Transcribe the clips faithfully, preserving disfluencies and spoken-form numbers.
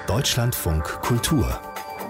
Deutschlandfunk Kultur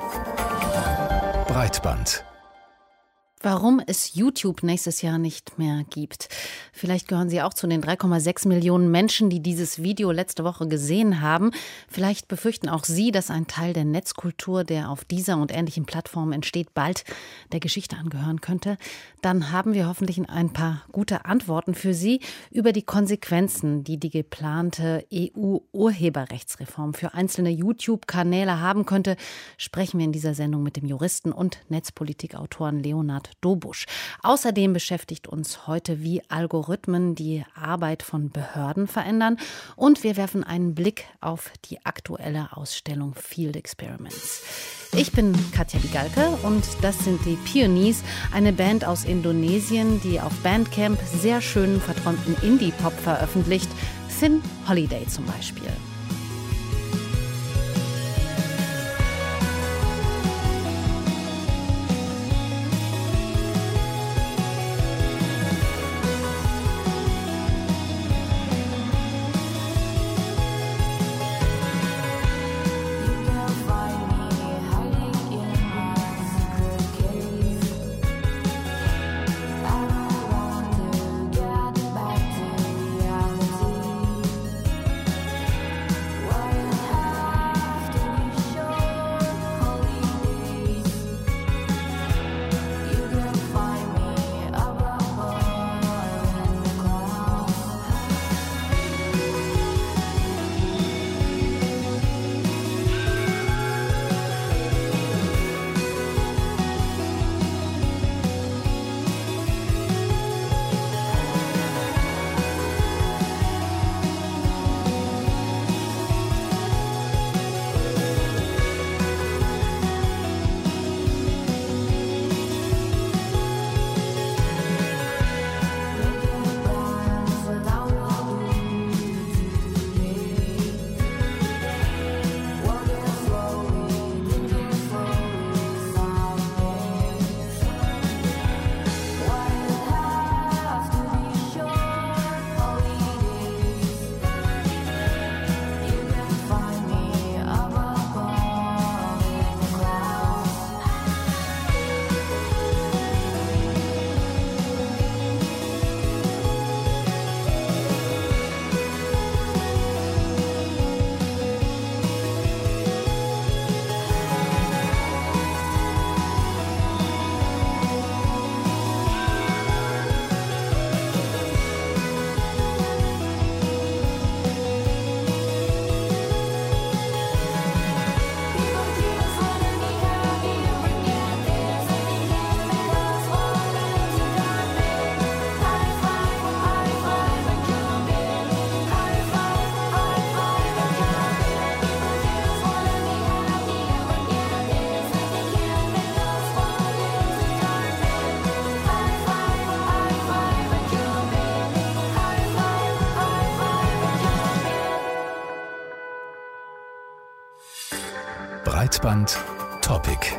Breitband. Warum es YouTube nächstes Jahr nicht mehr gibt. Vielleicht gehören Sie auch zu den drei Komma sechs Millionen Menschen, die dieses Video letzte Woche gesehen haben. Vielleicht befürchten auch Sie, dass ein Teil der Netzkultur, der auf dieser und ähnlichen Plattformen entsteht, bald der Geschichte angehören könnte. Dann haben wir hoffentlich ein paar gute Antworten für Sie über die Konsequenzen, die die geplante E U-Urheberrechtsreform für einzelne YouTube-Kanäle haben könnte. Sprechen wir in dieser Sendung mit dem Juristen und Netzpolitikautoren Leonhard Dobusch. Außerdem beschäftigt uns heute, wie Algorithmen die Arbeit von Behörden verändern. Und wir werfen einen Blick auf die aktuelle Ausstellung Field Experiments. Ich bin Katja Bigalke und das sind die Peonies, eine Band aus Indonesien, die auf Bandcamp sehr schönen, verträumten Indie-Pop veröffentlicht. Thin Holiday zum Beispiel. Breitband Topic.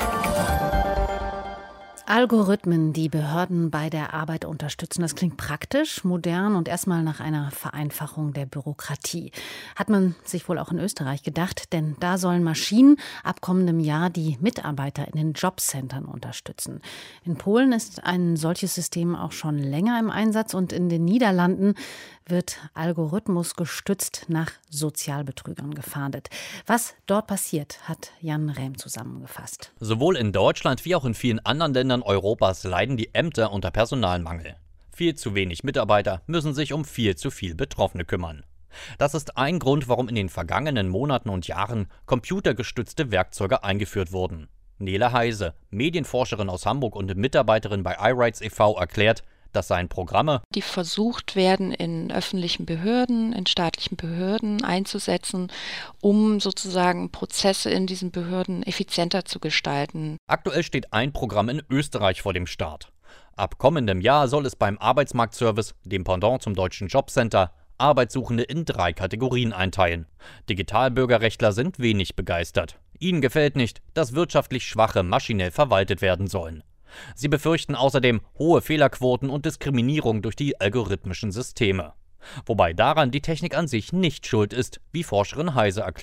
Algorithmen, die Behörden bei der Arbeit unterstützen. Das klingt praktisch, modern und erstmal nach einer Vereinfachung der Bürokratie. Hat man sich wohl auch in Österreich gedacht, denn da sollen Maschinen ab kommendem Jahr die Mitarbeiter in den Jobcentern unterstützen. In Polen ist ein solches System auch schon länger im Einsatz und in den Niederlanden wird Algorithmus gestützt nach Sozialbetrügern gefahndet. Was dort passiert, hat Jan Rähm zusammengefasst. Sowohl in Deutschland wie auch in vielen anderen Ländern Europas leiden die Ämter unter Personalmangel. Viel zu wenig Mitarbeiter müssen sich um viel zu viel Betroffene kümmern. Das ist ein Grund, warum in den vergangenen Monaten und Jahren computergestützte Werkzeuge eingeführt wurden. Nele Heise, Medienforscherin aus Hamburg und Mitarbeiterin bei iRights e V, erklärt, das seien Programme, die versucht werden, in öffentlichen Behörden, in staatlichen Behörden einzusetzen, um sozusagen Prozesse in diesen Behörden effizienter zu gestalten. Aktuell steht ein Programm in Österreich vor dem Start. Ab kommendem Jahr soll es beim Arbeitsmarktservice, dem Pendant zum deutschen Jobcenter, Arbeitssuchende in drei Kategorien einteilen. Digitalbürgerrechtler sind wenig begeistert. Ihnen gefällt nicht, dass wirtschaftlich Schwache maschinell verwaltet werden sollen. Sie befürchten außerdem hohe Fehlerquoten und Diskriminierung durch die algorithmischen Systeme. Wobei daran die Technik an sich nicht schuld ist, wie Forscherin Heise erklärt.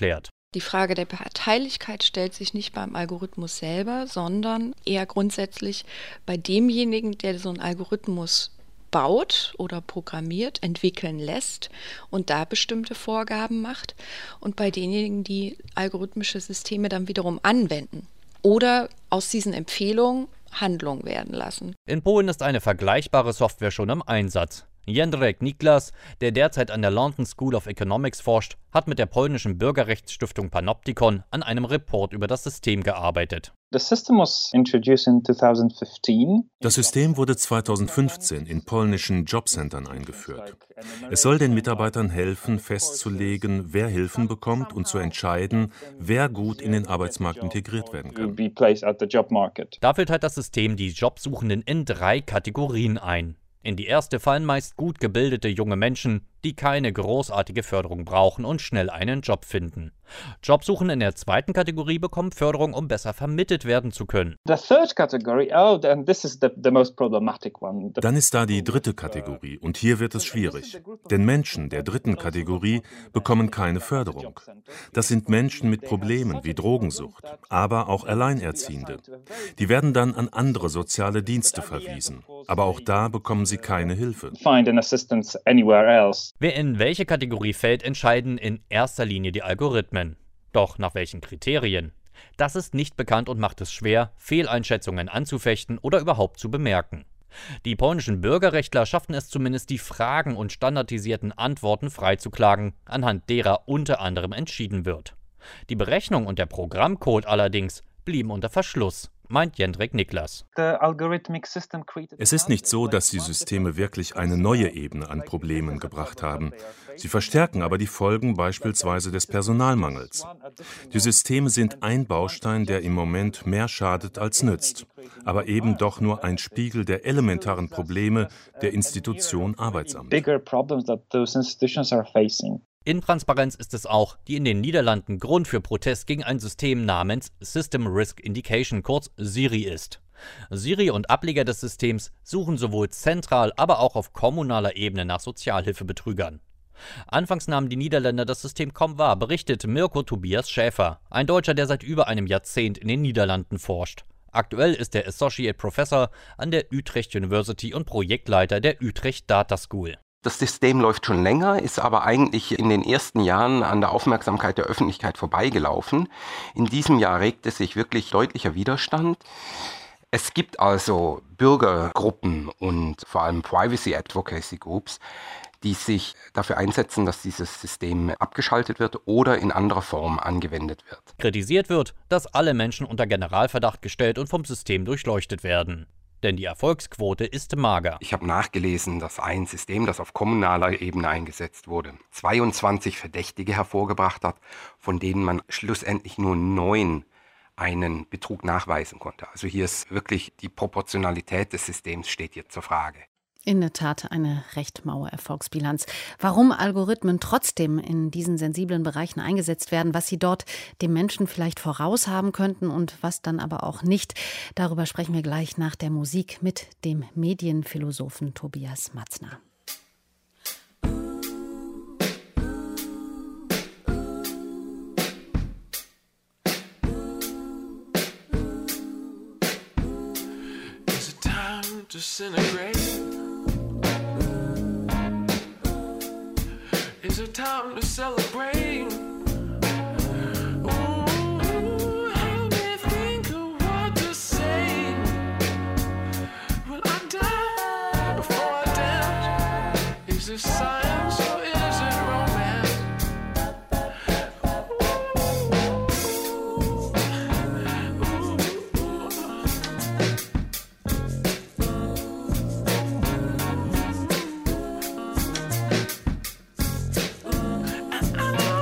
Die Frage der Parteilichkeit stellt sich nicht beim Algorithmus selber, sondern eher grundsätzlich bei demjenigen, der so einen Algorithmus baut oder programmiert, entwickeln lässt und da bestimmte Vorgaben macht und bei denjenigen, die algorithmische Systeme dann wiederum anwenden oder aus diesen Empfehlungen Handlung werden lassen. In Polen ist eine vergleichbare Software schon im Einsatz. Jędrek Niklas, der derzeit an der London School of Economics forscht, hat mit der polnischen Bürgerrechtsstiftung Panoptykon an einem Report über das System gearbeitet. Das System wurde zweitausendfünfzehn in polnischen Jobcentern eingeführt. Es soll den Mitarbeitern helfen, festzulegen, wer Hilfen bekommt und zu entscheiden, wer gut in den Arbeitsmarkt integriert werden kann. Dafür teilt das System die Jobsuchenden in drei Kategorien ein. In die erste fallen meist gut gebildete junge Menschen, die keine großartige Förderung brauchen und schnell einen Job finden. Jobsuchende in der zweiten Kategorie bekommen Förderung, um besser vermittelt werden zu können. Dann ist da die dritte Kategorie und hier wird es schwierig. Denn Menschen der dritten Kategorie bekommen keine Förderung. Das sind Menschen mit Problemen wie Drogensucht, aber auch Alleinerziehende. Die werden dann an andere soziale Dienste verwiesen. Aber auch da bekommen sie keine Hilfe. Wer in welche Kategorie fällt, entscheiden in erster Linie die Algorithmen. Doch nach welchen Kriterien? Das ist nicht bekannt und macht es schwer, Fehleinschätzungen anzufechten oder überhaupt zu bemerken. Die polnischen Bürgerrechtler schaffen es zumindest, die Fragen und standardisierten Antworten freizuklagen, anhand derer unter anderem entschieden wird. Die Berechnung und der Programmcode allerdings blieben unter Verschluss, meint Jędrek Niklas. Es ist nicht so, dass die Systeme wirklich eine neue Ebene an Problemen gebracht haben. Sie verstärken aber die Folgen beispielsweise des Personalmangels. Die Systeme sind ein Baustein, der im Moment mehr schadet als nützt, aber eben doch nur ein Spiegel der elementaren Probleme der Institution Arbeitsamt. Intransparenz ist es auch, die in den Niederlanden Grund für Protest gegen ein System namens System Risk Indication, kurz SIRI ist. SIRI und Ableger des Systems suchen sowohl zentral, aber auch auf kommunaler Ebene nach Sozialhilfebetrügern. Anfangs nahmen die Niederländer das System kaum wahr, berichtet Mirko Tobias Schäfer, ein Deutscher, der seit über einem Jahrzehnt in den Niederlanden forscht. Aktuell ist er Associate Professor an der Utrecht University und Projektleiter der Utrecht Data School. Das System läuft schon länger, ist aber eigentlich in den ersten Jahren an der Aufmerksamkeit der Öffentlichkeit vorbeigelaufen. In diesem Jahr regte sich wirklich deutlicher Widerstand. Es gibt also Bürgergruppen und vor allem Privacy Advocacy Groups, die sich dafür einsetzen, dass dieses System abgeschaltet wird oder in anderer Form angewendet wird. Kritisiert wird, dass alle Menschen unter Generalverdacht gestellt und vom System durchleuchtet werden. Denn die Erfolgsquote ist mager. Ich habe nachgelesen, dass ein System, das auf kommunaler Ebene eingesetzt wurde, zweiundzwanzig Verdächtige hervorgebracht hat, von denen man schlussendlich nur neun einen Betrug nachweisen konnte. Also hier ist wirklich die Proportionalität des Systems steht hier zur Frage. In der Tat eine recht maue Erfolgsbilanz. Warum Algorithmen trotzdem in diesen sensiblen Bereichen eingesetzt werden, was sie dort dem Menschen vielleicht voraus haben könnten und was dann aber auch nicht, darüber sprechen wir gleich nach der Musik mit dem Medienphilosophen Tobias Matzner. Is it time to disintegrate? Is it time to celebrate? Ooh, help me think of what to say. Will I die before I dance? Is this science or is it romance? I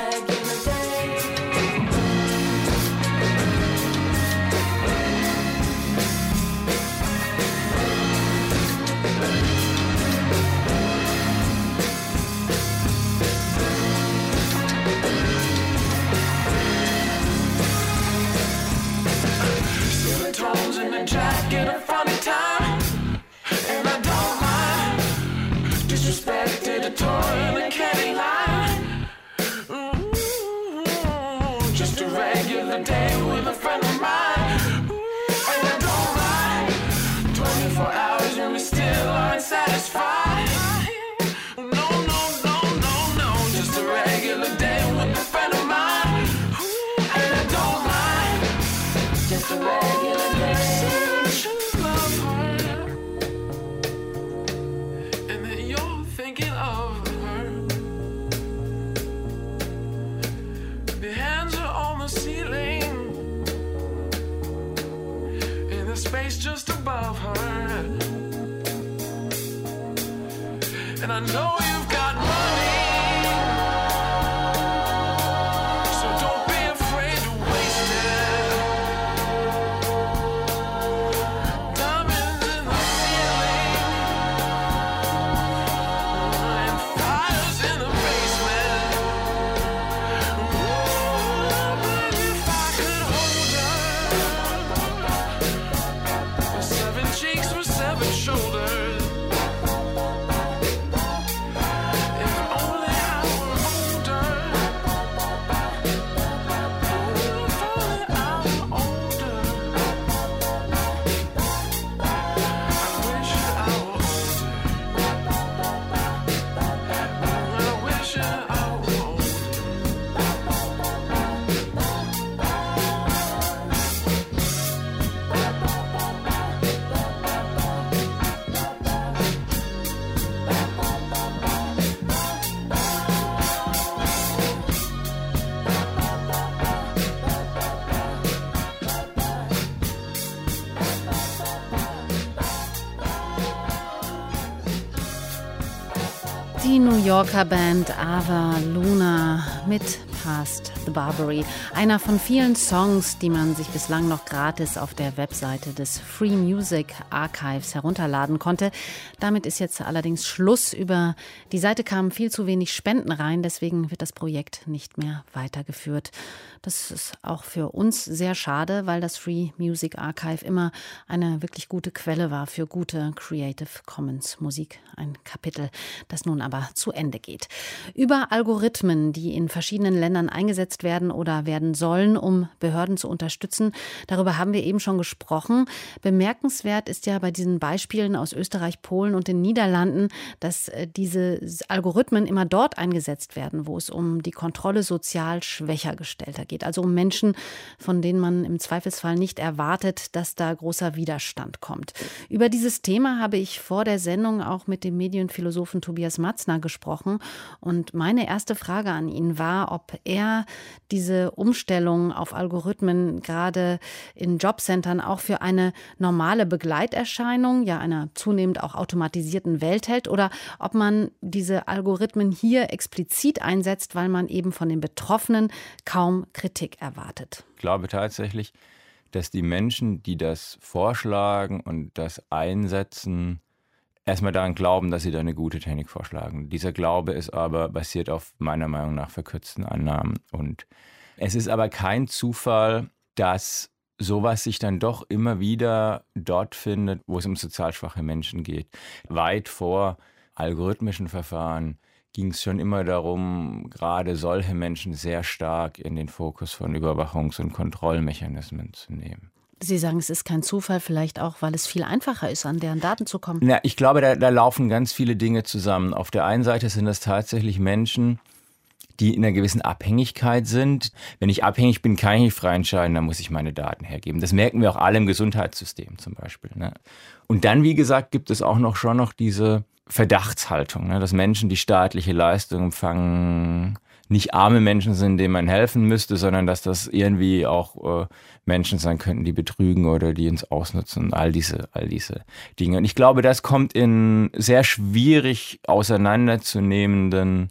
And I know you've got money, so don't be afraid to waste it. Diamonds in the ceiling and fires in the basement. Oh, but if I could hold her with seven cheeks, with seven shoulders. Die New Yorker Band Ava Luna mit Past the Barbary. Einer von vielen Songs, die man sich bislang noch gratis auf der Webseite des Free Music Archives herunterladen konnte. Damit ist jetzt allerdings Schluss. Über die Seite kamen viel zu wenig Spenden rein, deswegen wird das Projekt nicht mehr weitergeführt. Das ist auch für uns sehr schade, weil das Free Music Archive immer eine wirklich gute Quelle war für gute Creative Commons Musik. Ein Kapitel, das nun aber zu Ende geht. Über Algorithmen, die in verschiedenen Ländern eingesetzt werden oder werden sollen, um Behörden zu unterstützen, darüber haben wir eben schon gesprochen. Bemerkenswert ist ja bei diesen Beispielen aus Österreich, Polen und den Niederlanden, dass diese Algorithmen immer dort eingesetzt werden, wo es um die Kontrolle sozial schwächer gestellter geht. Also um Menschen, von denen man im Zweifelsfall nicht erwartet, dass da großer Widerstand kommt. Über dieses Thema habe ich vor der Sendung auch mit dem Medienphilosophen Tobias Matzner gesprochen. Und meine erste Frage an ihn war, ob er diese Umstellung auf Algorithmen gerade in Jobcentern auch für eine normale Begleiterscheinung, ja einer zunehmend auch automatisierten Welt hält, oder ob man diese Algorithmen hier explizit einsetzt, weil man eben von den Betroffenen kaum Kritik erwartet. Ich glaube tatsächlich, dass die Menschen, die das vorschlagen und das einsetzen, erstmal daran glauben, dass sie da eine gute Technik vorschlagen. Dieser Glaube ist aber basiert auf meiner Meinung nach verkürzten Annahmen. Und es ist aber kein Zufall, dass sowas sich dann doch immer wieder dort findet, wo es um sozial schwache Menschen geht. Weit vor algorithmischen Verfahren ging es schon immer darum, gerade solche Menschen sehr stark in den Fokus von Überwachungs- und Kontrollmechanismen zu nehmen. Sie sagen, es ist kein Zufall, vielleicht auch, weil es viel einfacher ist, an deren Daten zu kommen. Na, ich glaube, da, da laufen ganz viele Dinge zusammen. Auf der einen Seite sind das tatsächlich Menschen, die in einer gewissen Abhängigkeit sind. Wenn ich abhängig bin, kann ich nicht frei entscheiden, dann muss ich meine Daten hergeben. Das merken wir auch alle im Gesundheitssystem zum Beispiel. Ne? Und dann, wie gesagt, gibt es auch noch schon noch diese Verdachtshaltung, ne? Dass Menschen, die staatliche Leistungen empfangen, nicht arme Menschen sind, denen man helfen müsste, sondern dass das irgendwie auch äh, Menschen sein könnten, die betrügen oder die uns ausnutzen, all diese, all diese Dinge. Und ich glaube, das kommt in sehr schwierig auseinanderzunehmenden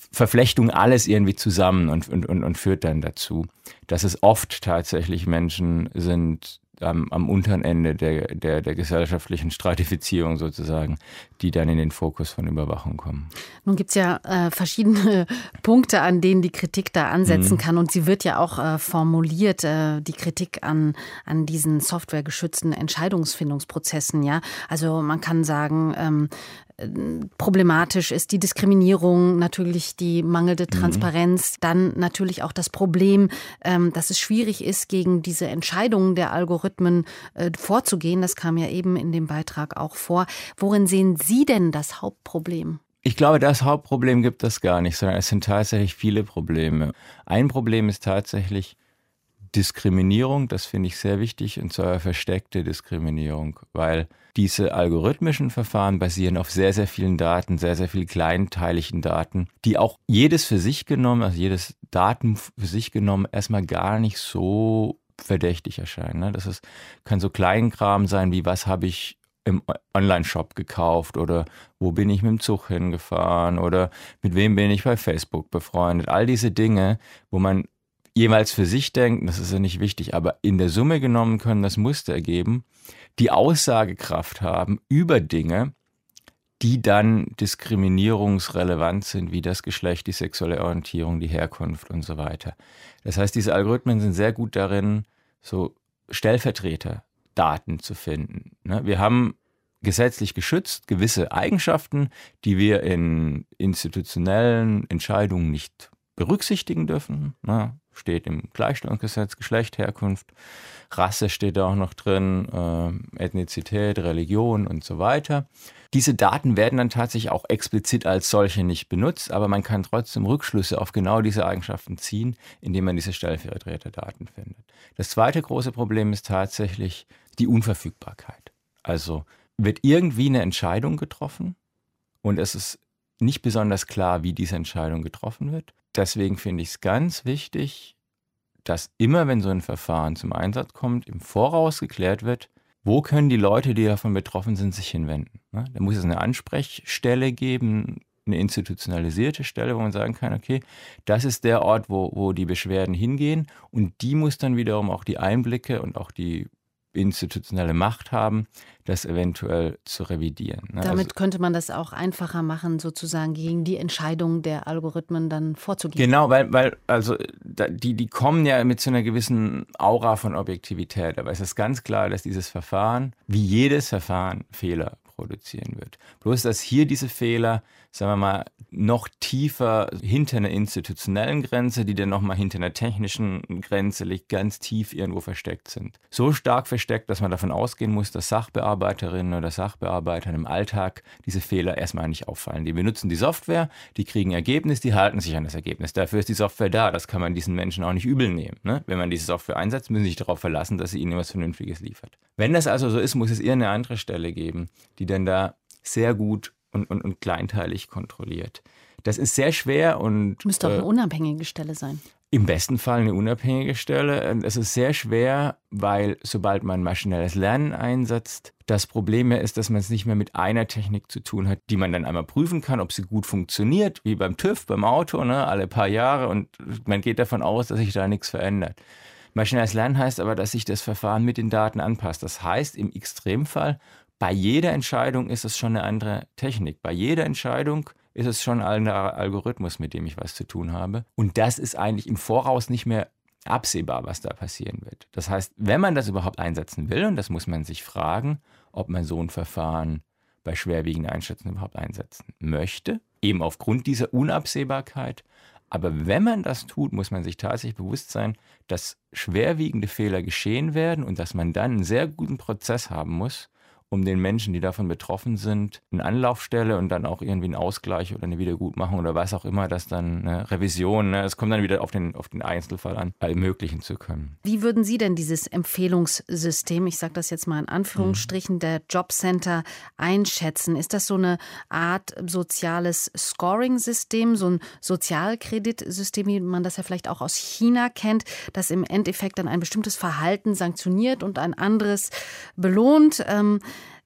Verflechtung alles irgendwie zusammen und, und, und, und führt dann dazu, dass es oft tatsächlich Menschen sind, Am, am unteren Ende der, der, der gesellschaftlichen Stratifizierung sozusagen, die dann in den Fokus von Überwachung kommen. Nun gibt es ja äh, verschiedene Punkte, an denen die Kritik da ansetzen mhm. kann und sie wird ja auch äh, formuliert, äh, die Kritik an, an diesen softwaregeschützten Entscheidungsfindungsprozessen. Ja? Also man kann sagen, ähm, problematisch ist die Diskriminierung, natürlich die mangelnde Transparenz, mhm. dann natürlich auch das Problem, ähm, dass es schwierig ist, gegen diese Entscheidungen der Algorithmen äh, vorzugehen. Das kam ja eben in dem Beitrag auch vor. Worin sehen Sie denn das Hauptproblem? Ich glaube, das Hauptproblem gibt es gar nicht, sondern es sind tatsächlich viele Probleme. Ein Problem ist tatsächlich Diskriminierung, das finde ich sehr wichtig, und zwar versteckte Diskriminierung, weil diese algorithmischen Verfahren basieren auf sehr, sehr vielen Daten, sehr, sehr viel kleinteiligen Daten, die auch jedes für sich genommen, also jedes Daten für sich genommen, erstmal gar nicht so verdächtig erscheinen. Ne? Das ist, kann so Kleinkram sein, wie was habe ich im Online-Shop gekauft oder wo bin ich mit dem Zug hingefahren oder mit wem bin ich bei Facebook befreundet. All diese Dinge, wo man jeweils für sich denken, das ist ja nicht wichtig, aber in der Summe genommen können das Muster ergeben, die Aussagekraft haben über Dinge, die dann diskriminierungsrelevant sind, wie das Geschlecht, die sexuelle Orientierung, die Herkunft und so weiter. Das heißt, diese Algorithmen sind sehr gut darin, so Stellvertreterdaten zu finden. Wir haben gesetzlich geschützt gewisse Eigenschaften, die wir in institutionellen Entscheidungen nicht berücksichtigen dürfen. Steht im Gleichstellungsgesetz, Geschlecht, Herkunft, Rasse steht da auch noch drin, äh, Ethnizität, Religion und so weiter. Diese Daten werden dann tatsächlich auch explizit als solche nicht benutzt, aber man kann trotzdem Rückschlüsse auf genau diese Eigenschaften ziehen, indem man diese Stellvertreterdaten findet. Das zweite große Problem ist tatsächlich die Unverfügbarkeit. Also wird irgendwie eine Entscheidung getroffen und es ist nicht besonders klar, wie diese Entscheidung getroffen wird. Deswegen finde ich es ganz wichtig, dass immer, wenn so ein Verfahren zum Einsatz kommt, im Voraus geklärt wird, wo können die Leute, die davon betroffen sind, sich hinwenden. Da muss es eine Ansprechstelle geben, eine institutionalisierte Stelle, wo man sagen kann, okay, das ist der Ort, wo, wo die Beschwerden hingehen und die muss dann wiederum auch die Einblicke und auch die institutionelle Macht haben, das eventuell zu revidieren. Damit also, könnte man das auch einfacher machen, sozusagen gegen die Entscheidung der Algorithmen dann vorzugehen. Genau, weil, weil also die, die kommen ja mit so einer gewissen Aura von Objektivität. Aber es ist ganz klar, dass dieses Verfahren, wie jedes Verfahren, Fehler produzieren wird. Bloß, dass hier diese Fehler, sagen wir mal, noch tiefer hinter einer institutionellen Grenze, die dann nochmal hinter einer technischen Grenze liegt, ganz tief irgendwo versteckt sind. So stark versteckt, dass man davon ausgehen muss, dass Sachbearbeiterinnen oder Sachbearbeitern im Alltag diese Fehler erstmal nicht auffallen. Die benutzen die Software, die kriegen Ergebnis, die halten sich an das Ergebnis. Dafür ist die Software da. Das kann man diesen Menschen auch nicht übel nehmen. Ne? Wenn man diese Software einsetzt, müssen sie sich darauf verlassen, dass sie ihnen etwas Vernünftiges liefert. Wenn das also so ist, muss es irgendeine andere Stelle geben, die dann da sehr gut und, und, und kleinteilig kontrolliert. Das ist sehr schwer und... Müsste auch eine unabhängige Stelle sein. Im besten Fall eine unabhängige Stelle. Es ist sehr schwer, weil sobald man maschinelles Lernen einsetzt, das Problem ist, dass man es nicht mehr mit einer Technik zu tun hat, die man dann einmal prüfen kann, ob sie gut funktioniert, wie beim TÜV, beim Auto, ne, alle paar Jahre und man geht davon aus, dass sich da nichts verändert. Maschinelles Lernen heißt aber, dass sich das Verfahren mit den Daten anpasst. Das heißt, im Extremfall, bei jeder Entscheidung ist es schon eine andere Technik. Bei jeder Entscheidung ist es schon ein anderer Algorithmus, mit dem ich was zu tun habe. Und das ist eigentlich im Voraus nicht mehr absehbar, was da passieren wird. Das heißt, wenn man das überhaupt einsetzen will, und das muss man sich fragen, ob man so ein Verfahren bei schwerwiegenden Einschätzungen überhaupt einsetzen möchte, eben aufgrund dieser Unabsehbarkeit. Aber wenn man das tut, muss man sich tatsächlich bewusst sein, dass schwerwiegende Fehler geschehen werden und dass man dann einen sehr guten Prozess haben muss, um den Menschen, die davon betroffen sind, eine Anlaufstelle und dann auch irgendwie einen Ausgleich oder eine Wiedergutmachung oder was auch immer, das dann eine Revision, ne, es kommt dann wieder auf den, auf den Einzelfall an, ermöglichen zu können. Wie würden Sie denn dieses Empfehlungssystem, ich sage das jetzt mal in Anführungsstrichen, mhm. der Jobcenter einschätzen? Ist das so eine Art soziales Scoring-System, so ein Sozialkreditsystem, wie man das ja vielleicht auch aus China kennt, das im Endeffekt dann ein bestimmtes Verhalten sanktioniert und ein anderes belohnt? Ähm,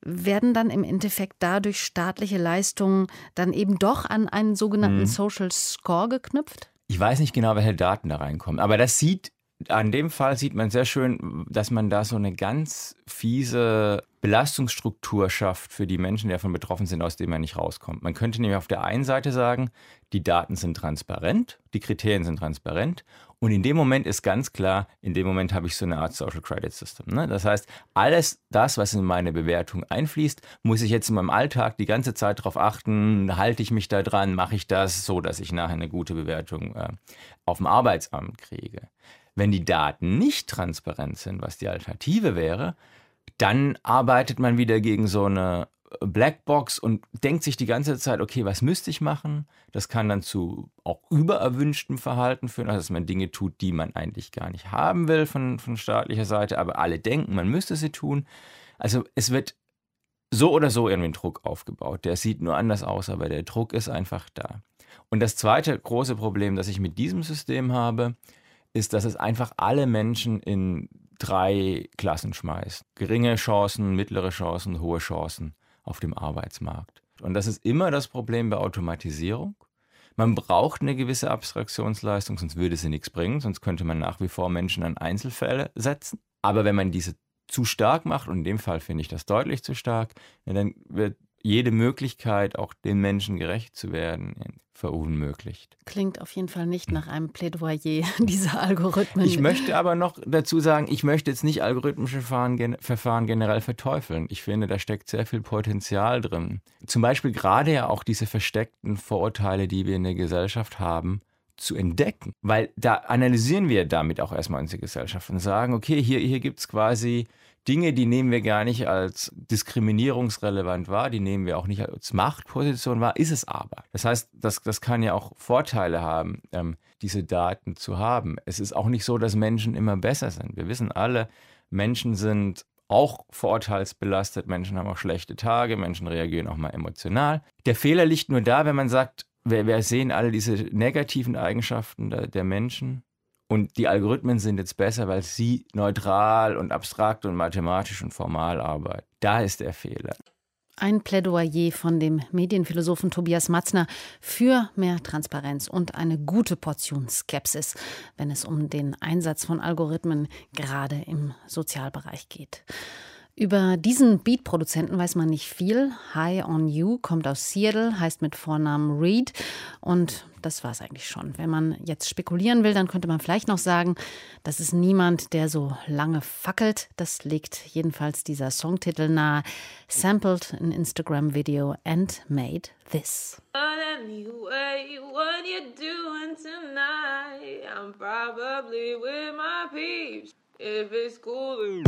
werden dann im Endeffekt dadurch staatliche Leistungen dann eben doch an einen sogenannten mhm. Social Score geknüpft? Ich weiß nicht genau, welche Daten da reinkommen, aber das sieht, an dem Fall sieht man sehr schön, dass man da so eine ganz fiese Belastungsstruktur schafft für die Menschen, die davon betroffen sind, aus denen man nicht rauskommt. Man könnte nämlich auf der einen Seite sagen, die Daten sind transparent, die Kriterien sind transparent und in dem Moment ist ganz klar, in dem Moment habe ich so eine Art Social Credit System. Ne? Das heißt, alles das, was in meine Bewertung einfließt, muss ich jetzt in meinem Alltag die ganze Zeit darauf achten, halte ich mich da dran, mache ich das so, dass ich nachher eine gute Bewertung äh, auf dem Arbeitsamt kriege. Wenn die Daten nicht transparent sind, was die Alternative wäre, dann arbeitet man wieder gegen so eine Blackbox und denkt sich die ganze Zeit, okay, was müsste ich machen? Das kann dann zu auch übererwünschtem Verhalten führen, also dass man Dinge tut, die man eigentlich gar nicht haben will von, von staatlicher Seite, aber alle denken, man müsste sie tun. Also es wird so oder so irgendwie ein Druck aufgebaut. Der sieht nur anders aus, aber der Druck ist einfach da. Und das zweite große Problem, das ich mit diesem System habe, ist, dass es einfach alle Menschen in drei Klassen schmeißt. Geringe Chancen, mittlere Chancen, hohe Chancen auf dem Arbeitsmarkt. Und das ist immer das Problem bei Automatisierung. Man braucht eine gewisse Abstraktionsleistung, sonst würde sie nichts bringen, sonst könnte man nach wie vor Menschen an Einzelfälle setzen. Aber wenn man diese zu stark macht, und in dem Fall finde ich das deutlich zu stark, dann wird jede Möglichkeit, auch den Menschen gerecht zu werden, verunmöglicht. Klingt auf jeden Fall nicht nach einem Plädoyer dieser Algorithmen. Ich möchte aber noch dazu sagen, ich möchte jetzt nicht algorithmische Verfahren, Verfahren generell verteufeln. Ich finde, da steckt sehr viel Potenzial drin. Zum Beispiel gerade ja auch diese versteckten Vorurteile, die wir in der Gesellschaft haben, zu entdecken. Weil da analysieren wir damit auch erstmal unsere Gesellschaft und sagen, okay, hier, hier gibt es quasi Dinge, die nehmen wir gar nicht als diskriminierungsrelevant wahr, die nehmen wir auch nicht als Machtposition wahr, ist es aber. Das heißt, das, das kann ja auch Vorteile haben, ähm, diese Daten zu haben. Es ist auch nicht so, dass Menschen immer besser sind. Wir wissen alle, Menschen sind auch vorurteilsbelastet, Menschen haben auch schlechte Tage, Menschen reagieren auch mal emotional. Der Fehler liegt nur da, wenn man sagt, wir, wir sehen alle diese negativen Eigenschaften der, der Menschen. Und die Algorithmen sind jetzt besser, weil sie neutral und abstrakt und mathematisch und formal arbeiten. Da ist der Fehler. Ein Plädoyer von dem Medienphilosophen Tobias Matzner für mehr Transparenz und eine gute Portion Skepsis, wenn es um den Einsatz von Algorithmen gerade im Sozialbereich geht. Über diesen Beat-Produzenten weiß man nicht viel. High on You kommt aus Seattle, heißt mit Vornamen Reed und das war es eigentlich schon. Wenn man jetzt spekulieren will, dann könnte man vielleicht noch sagen, das ist niemand, der so lange fackelt. Das legt jedenfalls dieser Songtitel nahe. Sampled an Instagram-Video and made this. Anyway, what you doing tonight? I'm probably with my peeps, if it's cool.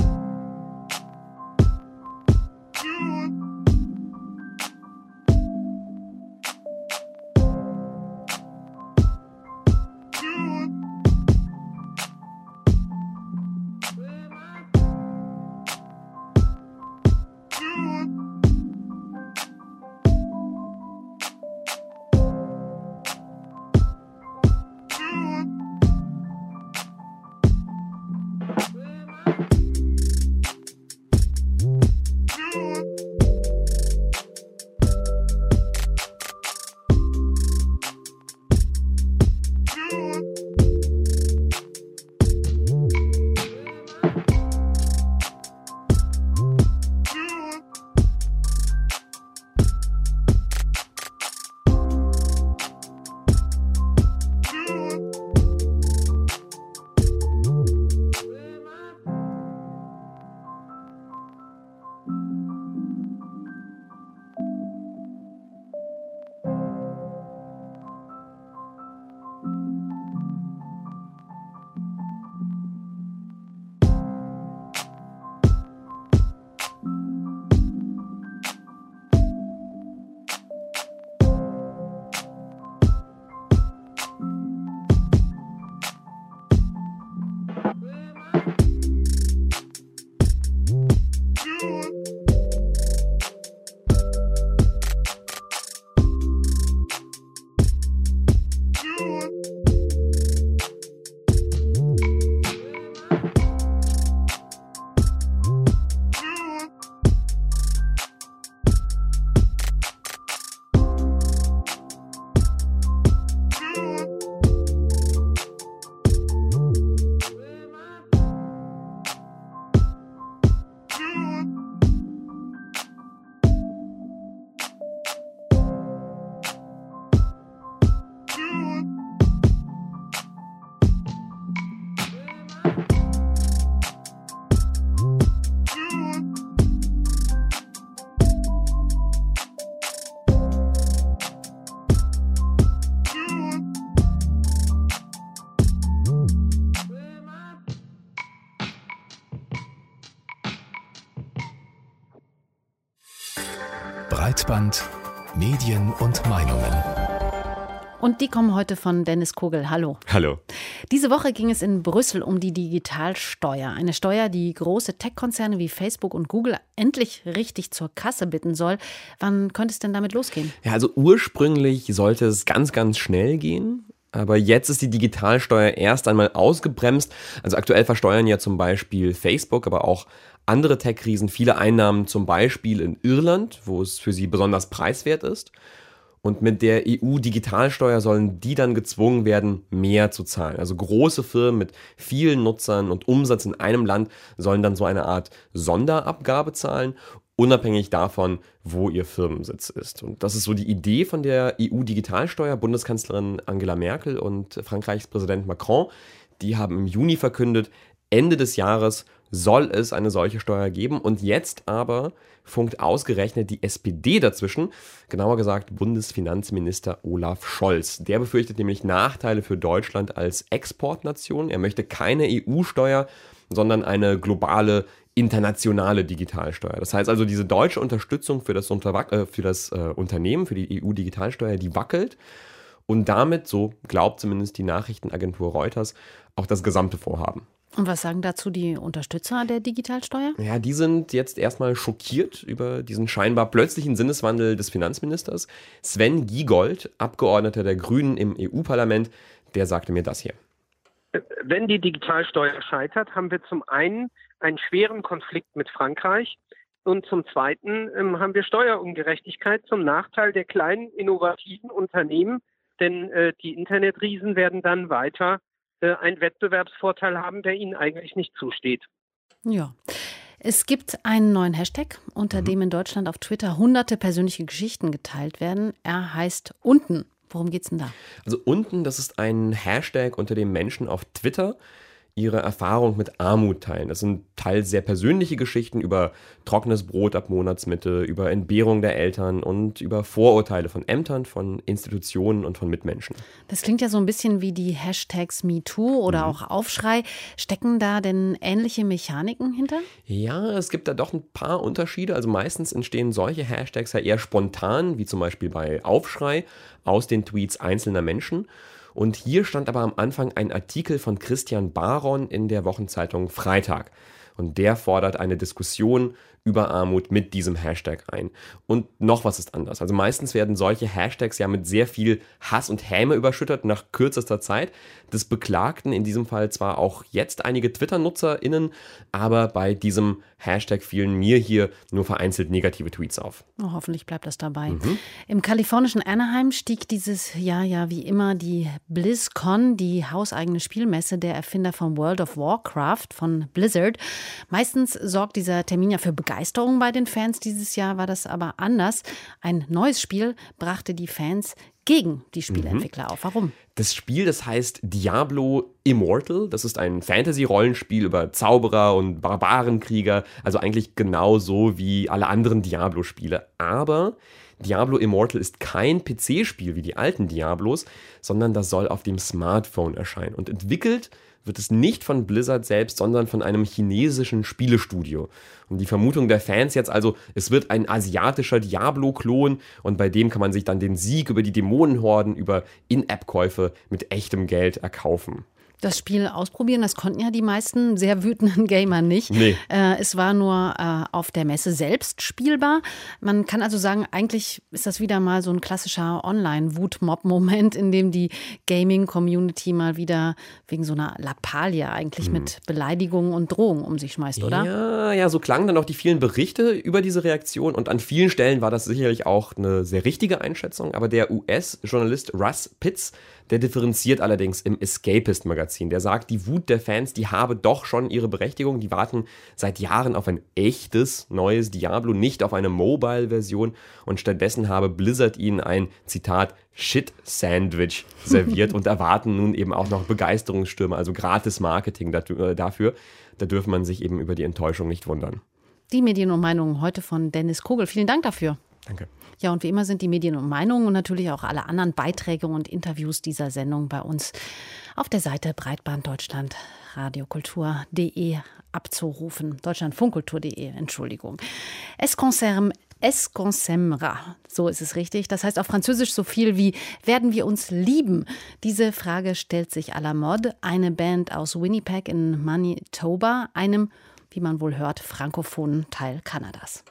Breitband, Medien und Meinungen. Und die kommen heute von Dennis Kogel. Hallo. Hallo. Diese Woche ging es in Brüssel um die Digitalsteuer. Eine Steuer, die große Tech-Konzerne wie Facebook und Google endlich richtig zur Kasse bitten soll. Wann könnte es denn damit losgehen? Ja, also ursprünglich sollte es ganz, ganz schnell gehen. Aber jetzt ist die Digitalsteuer erst einmal ausgebremst. Also aktuell versteuern ja zum Beispiel Facebook, aber auch andere Tech-Riesen viele Einnahmen, zum Beispiel in Irland, wo es für sie besonders preiswert ist. Und mit der E U-Digitalsteuer sollen die dann gezwungen werden, mehr zu zahlen. Also große Firmen mit vielen Nutzern und Umsatz in einem Land sollen dann so eine Art Sonderabgabe zahlen, unabhängig davon, wo ihr Firmensitz ist. Und das ist so die Idee von der E U-Digitalsteuer. Bundeskanzlerin Angela Merkel und Frankreichs Präsident Macron, die haben im Juni verkündet, Ende des Jahres soll es eine solche Steuer geben. Und jetzt aber funkt ausgerechnet die S P D dazwischen, genauer gesagt Bundesfinanzminister Olaf Scholz. Der befürchtet nämlich Nachteile für Deutschland als Exportnation. Er möchte keine E U-Steuer, sondern eine globale, internationale Digitalsteuer. Das heißt also, diese deutsche Unterstützung für das, Unterwa- äh, für das äh, Unternehmen, für die E U-Digitalsteuer, die wackelt. Und damit, so glaubt zumindest die Nachrichtenagentur Reuters, auch das gesamte Vorhaben. Und was sagen dazu die Unterstützer der Digitalsteuer? Ja, die sind jetzt erstmal schockiert über diesen scheinbar plötzlichen Sinneswandel des Finanzministers. Sven Giegold, Abgeordneter der Grünen im E U-Parlament, der sagte mir das hier. Wenn die Digitalsteuer scheitert, haben wir zum einen einen schweren Konflikt mit Frankreich und zum zweiten ähm, haben wir Steuerungerechtigkeit zum Nachteil der kleinen, innovativen Unternehmen, denn äh, die Internetriesen werden dann weiter einen Wettbewerbsvorteil haben, der ihnen eigentlich nicht zusteht. Ja. Es gibt einen neuen Hashtag, unter mhm. dem in Deutschland auf Twitter hunderte persönliche Geschichten geteilt werden. Er heißt Unten. Worum geht's denn da? Also Unten, das ist ein Hashtag, unter dem Menschen auf Twitter ihre Erfahrung mit Armut teilen. Das sind teils sehr persönliche Geschichten über trockenes Brot ab Monatsmitte, über Entbehrung der Eltern und über Vorurteile von Ämtern, von Institutionen und von Mitmenschen. Das klingt ja so ein bisschen wie die Hashtags MeToo oder mhm. auch Aufschrei. Stecken da denn ähnliche Mechaniken hinter? Ja, es gibt da doch ein paar Unterschiede. Also meistens entstehen solche Hashtags ja eher spontan, wie zum Beispiel bei Aufschrei, aus den Tweets einzelner Menschen. Und hier stand aber am Anfang ein Artikel von Christian Baron in der Wochenzeitung Freitag. Und der fordert eine Diskussion über Armut mit diesem Hashtag ein. Und noch was ist anders. Also meistens werden solche Hashtags ja mit sehr viel Hass und Häme überschüttet nach kürzester Zeit. Das beklagten in diesem Fall zwar auch jetzt einige Twitter-NutzerInnen, aber bei diesem Hashtag fielen mir hier nur vereinzelt negative Tweets auf. Oh, hoffentlich bleibt das dabei. Mhm. Im kalifornischen Anaheim stieg dieses Jahr ja wie immer die BlizzCon, die hauseigene Spielmesse der Erfinder von World of Warcraft, von Blizzard. Meistens sorgt dieser Termin ja für Begeisterung bei den Fans. Dieses Jahr war das aber anders. Ein neues Spiel brachte die Fans gegen die Spieleentwickler mhm. auf. Warum? Das Spiel, das heißt Diablo Immortal. Das ist ein Fantasy-Rollenspiel über Zauberer und Barbarenkrieger. Also eigentlich genauso wie alle anderen Diablo-Spiele. Aber Diablo Immortal ist kein P C-Spiel wie die alten Diablos, sondern das soll auf dem Smartphone erscheinen. Und entwickelt wird es nicht von Blizzard selbst, sondern von einem chinesischen Spielestudio. Und die Vermutung der Fans jetzt also, es wird ein asiatischer Diablo-Klon und bei dem kann man sich dann den Sieg über die Dämonenhorden, über In-App-Käufe mit echtem Geld erkaufen. Das Spiel ausprobieren, das konnten ja die meisten sehr wütenden Gamer nicht. Nee. Äh, es war nur äh, auf der Messe selbst spielbar. Man kann also sagen, eigentlich ist das wieder mal so ein klassischer Online-Wut-Mob-Moment, in dem die Gaming-Community mal wieder wegen so einer Lappalie eigentlich hm. mit Beleidigungen und Drohungen um sich schmeißt, oder? Ja, ja, so klangen dann auch die vielen Berichte über diese Reaktion und an vielen Stellen war das sicherlich auch eine sehr richtige Einschätzung, aber der U S-Journalist Russ Pitts, der differenziert allerdings im Escapist-Magazin. Der sagt, die Wut der Fans, die habe doch schon ihre Berechtigung. Die warten seit Jahren auf ein echtes neues Diablo, nicht auf eine Mobile-Version. Und stattdessen habe Blizzard ihnen ein, Zitat, Shit-Sandwich serviert und erwarten nun eben auch noch Begeisterungsstürme, also gratis Marketing dafür. Da dürfen man sich eben über die Enttäuschung nicht wundern. Die Medien und Meinungen heute von Dennis Kogel. Vielen Dank dafür. Danke. Ja, und wie immer sind die Medien und Meinungen und natürlich auch alle anderen Beiträge und Interviews dieser Sendung bei uns auf der Seite breitbanddeutschland radiokultur punkt de abzurufen. deutschlandfunkkultur punkt de, Entschuldigung. Es concerne Es consemmera, so ist es richtig. Das heißt auf Französisch so viel wie werden wir uns lieben? Diese Frage stellt sich à la mode. Eine Band aus Winnipeg in Manitoba, einem, wie man wohl hört, frankophonen Teil Kanadas.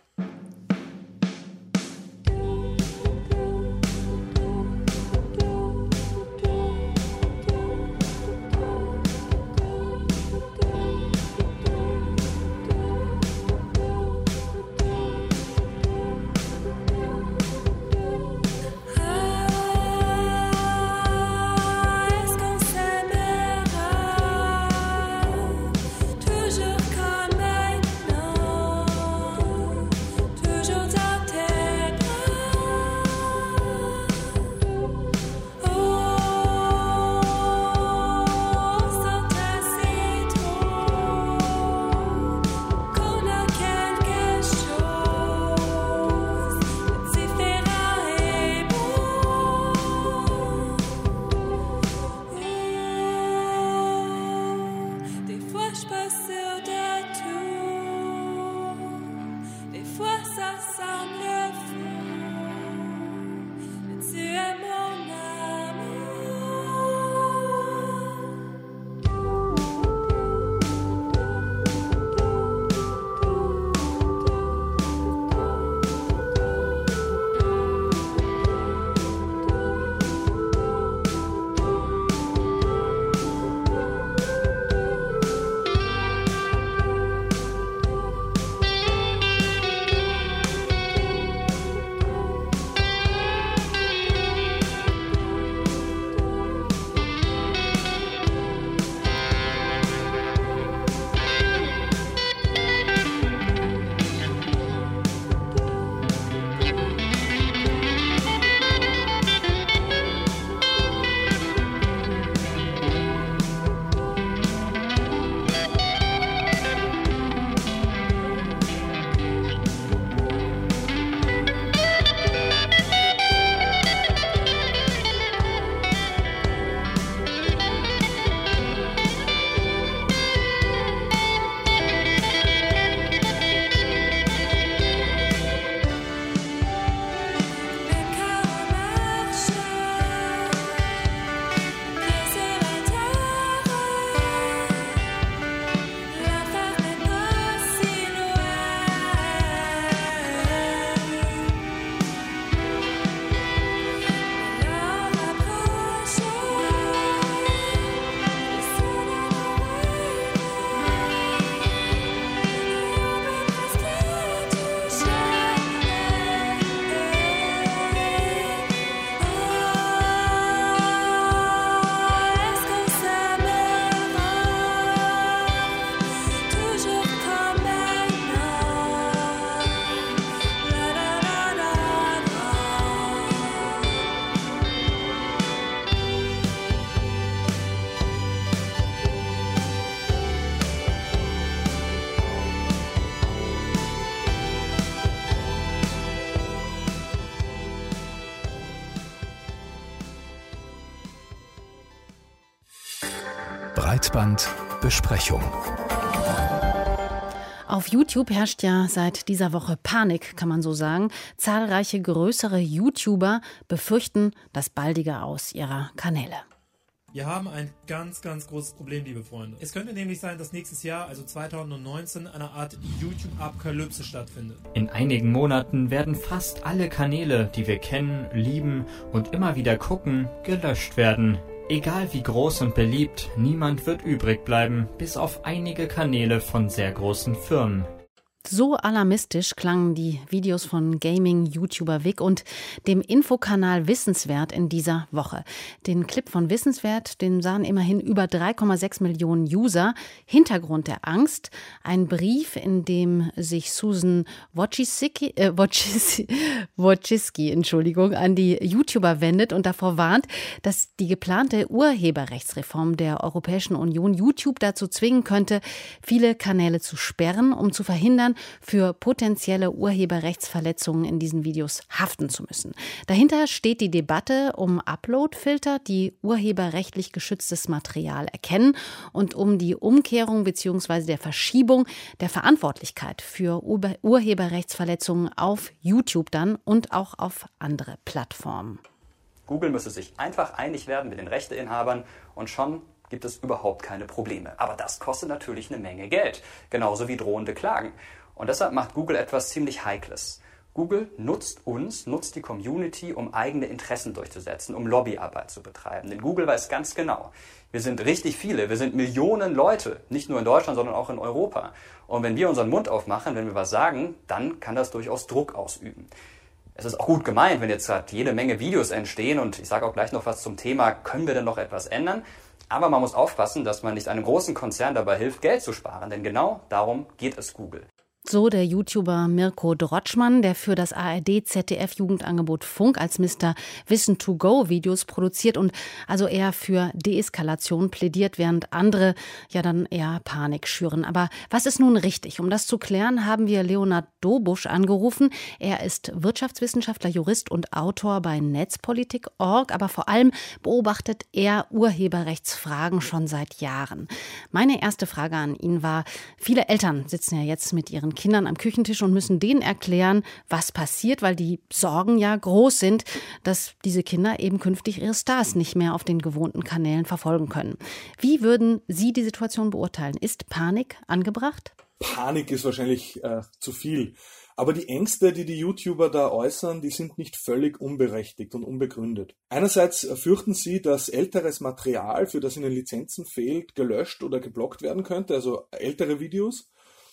Breitbandbesprechung. Auf YouTube herrscht ja seit dieser Woche Panik, kann man so sagen. Zahlreiche größere YouTuber befürchten das baldige Aus ihrer Kanäle. Wir haben ein ganz, ganz großes Problem, liebe Freunde. Es könnte nämlich sein, dass nächstes Jahr, also zweitausendneunzehn, eine Art YouTube-Apokalypse stattfindet. In einigen Monaten werden fast alle Kanäle, die wir kennen, lieben und immer wieder gucken, gelöscht werden. Egal wie groß und beliebt, niemand wird übrig bleiben, bis auf einige Kanäle von sehr großen Firmen. So alarmistisch klangen die Videos von Gaming-YouTuber Vic und dem Infokanal Wissenswert in dieser Woche. Den Clip von Wissenswert, den sahen immerhin über drei Komma sechs Millionen User. Hintergrund der Angst, ein Brief, in dem sich Susan Wojcicki, äh, Wojcicki, Wojcicki, Entschuldigung, an die YouTuber wendet und davor warnt, dass die geplante Urheberrechtsreform der Europäischen Union YouTube dazu zwingen könnte, viele Kanäle zu sperren, um zu verhindern, für potenzielle Urheberrechtsverletzungen in diesen Videos haften zu müssen. Dahinter steht die Debatte um Uploadfilter, die urheberrechtlich geschütztes Material erkennen und um die Umkehrung bzw. der Verschiebung der Verantwortlichkeit für Ur- Urheberrechtsverletzungen auf YouTube dann und auch auf andere Plattformen. Google müsse sich einfach einig werden mit den Rechteinhabern und schon gibt es überhaupt keine Probleme. Aber das kostet natürlich eine Menge Geld, genauso wie drohende Klagen. Und deshalb macht Google etwas ziemlich Heikles. Google nutzt uns, nutzt die Community, um eigene Interessen durchzusetzen, um Lobbyarbeit zu betreiben. Denn Google weiß ganz genau, wir sind richtig viele, wir sind Millionen Leute, nicht nur in Deutschland, sondern auch in Europa. Und wenn wir unseren Mund aufmachen, wenn wir was sagen, dann kann das durchaus Druck ausüben. Es ist auch gut gemeint, wenn jetzt halt jede Menge Videos entstehen und ich sage auch gleich noch was zum Thema, können wir denn noch etwas ändern? Aber man muss aufpassen, dass man nicht einem großen Konzern dabei hilft, Geld zu sparen, denn genau darum geht es Google. So der YouTuber Mirko Drotschmann, der für das A R D-Z D F-Jugendangebot Funk als Mister Wissen to Go Videos produziert und also eher für Deeskalation plädiert, während andere ja dann eher Panik schüren. Aber was ist nun richtig? Um das zu klären, haben wir Leonhard Dobusch angerufen. Er ist Wirtschaftswissenschaftler, Jurist und Autor bei Netzpolitik Punkt org, aber vor allem beobachtet er Urheberrechtsfragen schon seit Jahren. Meine erste Frage an ihn war, viele Eltern sitzen ja jetzt mit ihren Kindern am Küchentisch und müssen denen erklären, was passiert, weil die Sorgen ja groß sind, dass diese Kinder eben künftig ihre Stars nicht mehr auf den gewohnten Kanälen verfolgen können. Wie würden Sie die Situation beurteilen? Ist Panik angebracht? Panik ist wahrscheinlich äh, zu viel. Aber die Ängste, die die YouTuber da äußern, die sind nicht völlig unberechtigt und unbegründet. Einerseits fürchten sie, dass älteres Material, für das ihnen Lizenzen fehlt, gelöscht oder geblockt werden könnte, also ältere Videos.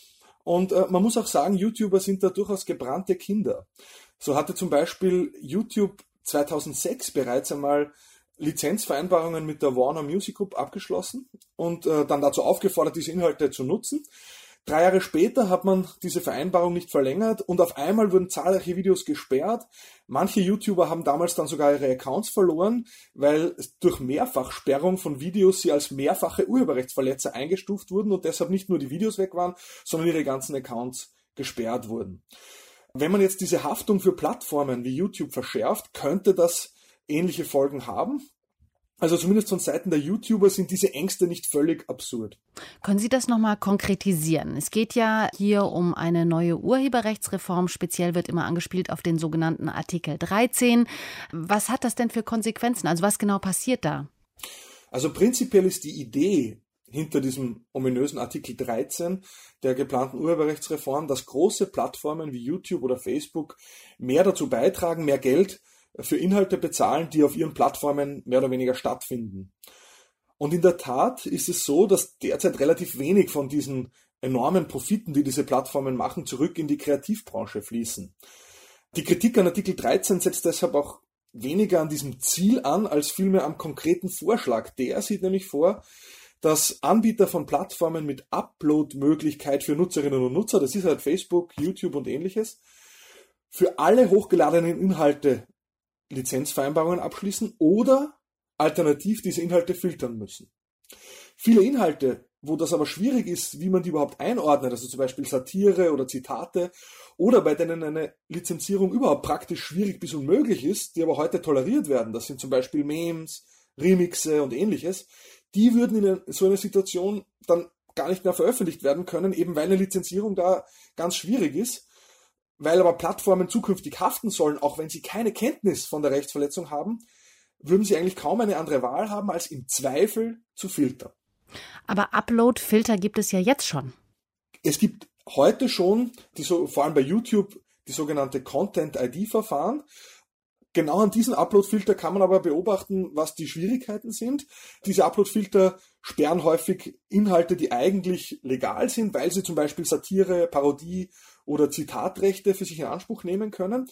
Und äh, man muss auch sagen, YouTuber sind da durchaus gebrannte Kinder. So hatte zum Beispiel YouTube zweitausendsechs bereits einmal Lizenzvereinbarungen mit der Warner Music Group abgeschlossen und äh, dann dazu aufgefordert, diese Inhalte zu nutzen. Drei Jahre später hat man diese Vereinbarung nicht verlängert und auf einmal wurden zahlreiche Videos gesperrt. Manche YouTuber haben damals dann sogar ihre Accounts verloren, weil durch Mehrfachsperrung von Videos sie als mehrfache Urheberrechtsverletzer eingestuft wurden und deshalb nicht nur die Videos weg waren, sondern ihre ganzen Accounts gesperrt wurden. Wenn man jetzt diese Haftung für Plattformen wie YouTube verschärft, könnte das ähnliche Folgen haben. Also zumindest von Seiten der YouTuber sind diese Ängste nicht völlig absurd. Können Sie das nochmal konkretisieren? Es geht ja hier um eine neue Urheberrechtsreform. Speziell wird immer angespielt auf den sogenannten Artikel dreizehn. Was hat das denn für Konsequenzen? Also was genau passiert da? Also prinzipiell ist die Idee hinter diesem ominösen Artikel dreizehn der geplanten Urheberrechtsreform, dass große Plattformen wie YouTube oder Facebook mehr dazu beitragen, mehr Geld für Inhalte bezahlen, die auf ihren Plattformen mehr oder weniger stattfinden. Und in der Tat ist es so, dass derzeit relativ wenig von diesen enormen Profiten, die diese Plattformen machen, zurück in die Kreativbranche fließen. Die Kritik an Artikel dreizehn setzt deshalb auch weniger an diesem Ziel an, als vielmehr am konkreten Vorschlag. Der sieht nämlich vor, dass Anbieter von Plattformen mit Upload-Möglichkeit für Nutzerinnen und Nutzer, das ist halt Facebook, YouTube und ähnliches, für alle hochgeladenen Inhalte Lizenzvereinbarungen abschließen oder alternativ diese Inhalte filtern müssen. Viele Inhalte, wo das aber schwierig ist, wie man die überhaupt einordnet, also zum Beispiel Satire oder Zitate, oder bei denen eine Lizenzierung überhaupt praktisch schwierig bis unmöglich ist, die aber heute toleriert werden, das sind zum Beispiel Memes, Remixe und ähnliches, die würden in so einer Situation dann gar nicht mehr veröffentlicht werden können, eben weil eine Lizenzierung da ganz schwierig ist. Weil aber Plattformen zukünftig haften sollen, auch wenn sie keine Kenntnis von der Rechtsverletzung haben, würden sie eigentlich kaum eine andere Wahl haben, als im Zweifel zu filtern. Aber Upload-Filter gibt es ja jetzt schon. Es gibt heute schon, die so, vor allem bei YouTube, die sogenannte Content-I D-Verfahren. genau an diesen Upload-Filter kann man aber beobachten, was die Schwierigkeiten sind. Diese Upload-Filter sperren häufig Inhalte, die eigentlich legal sind, weil sie zum Beispiel Satire, Parodie oder Zitatrechte für sich in Anspruch nehmen können.